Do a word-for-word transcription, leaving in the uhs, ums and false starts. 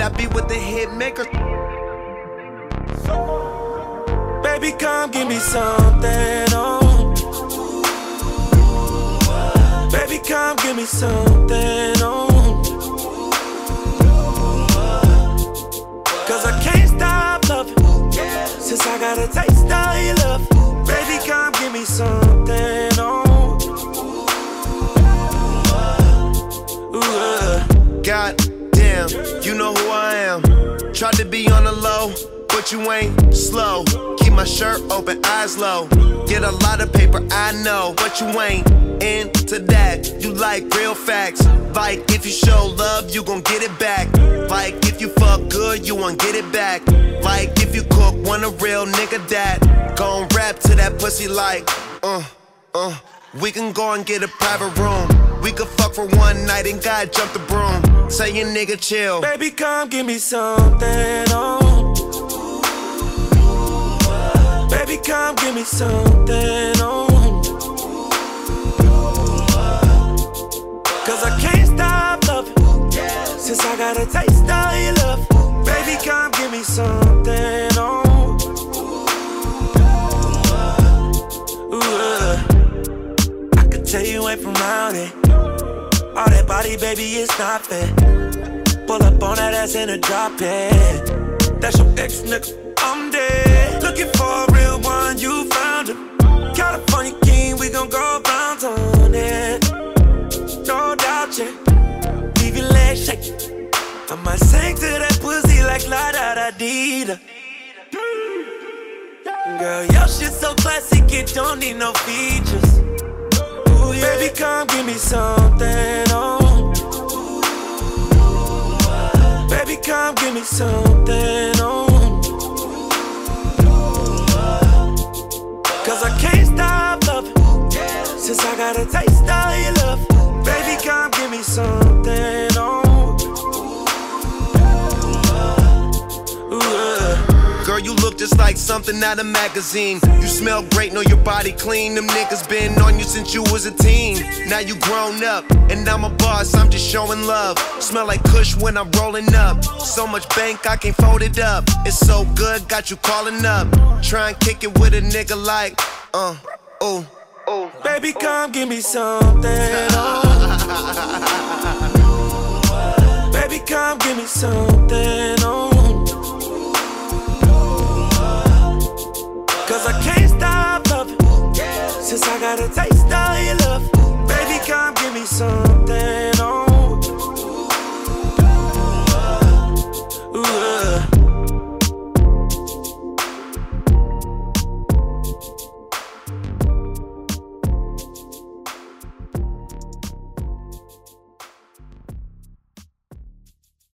I be with the hit maker. Baby, come give me something, oh. Baby, come give me something, oh. Cause I can't stop loving, since I got a taste of your love. Baby, come give me something, oh. Ooh, uh. God damn, you know who I am. Tried to be on the low, but you ain't slow. Keep my shirt open, eyes low. Get a lot of paper, I know, but you ain't into that. You like real facts. Like if you show love, you gon' get it back. Like if you fuck good, you won't get it back. Like if you cook, want a real nigga that gon' rap to that pussy like, uh, uh. We can go and get a private room. We could fuck for one night and God jump the broom. Say your nigga chill. Baby, come give me something, oh. Baby, come give me something, oh. Cause I can't stop loving, since I got a taste of your love. Baby, come give me something, oh. Ooh, uh. I could tell you ain't from around it. All that body, baby, it's not fair. Pull up on that ass in a drop it. That's your ex, nigga, I'm dead. Looking for a real one, you found him. California king, we gon' go rounds on it. No doubt, yeah. Leave your legs shaking. I might sing to that pussy like la da da dee da. Girl, your shit so classic, it don't need no features. Ooh, yeah. Baby, come give me something, oh. Baby, come give me something, oh. Cause I can't stop loving, since I got a taste of your love. Baby, come give me something, oh. Ooh, uh. Girl, you look just like something out of magazine. You smell great, know your body clean. Them niggas been on you since you was a teen. Now you grown up, and I'm a boss, I'm just showing love. Smell like Kush when I'm rolling up. So much bank, I can't fold it up. It's so good, got you calling up. Try and kick it with a nigga like, uh, oh, oh. Baby, come give me something, oh. Baby, come give me something, oh. Cause I can't stop loving, since I got a taste of your love. Baby, come give me some.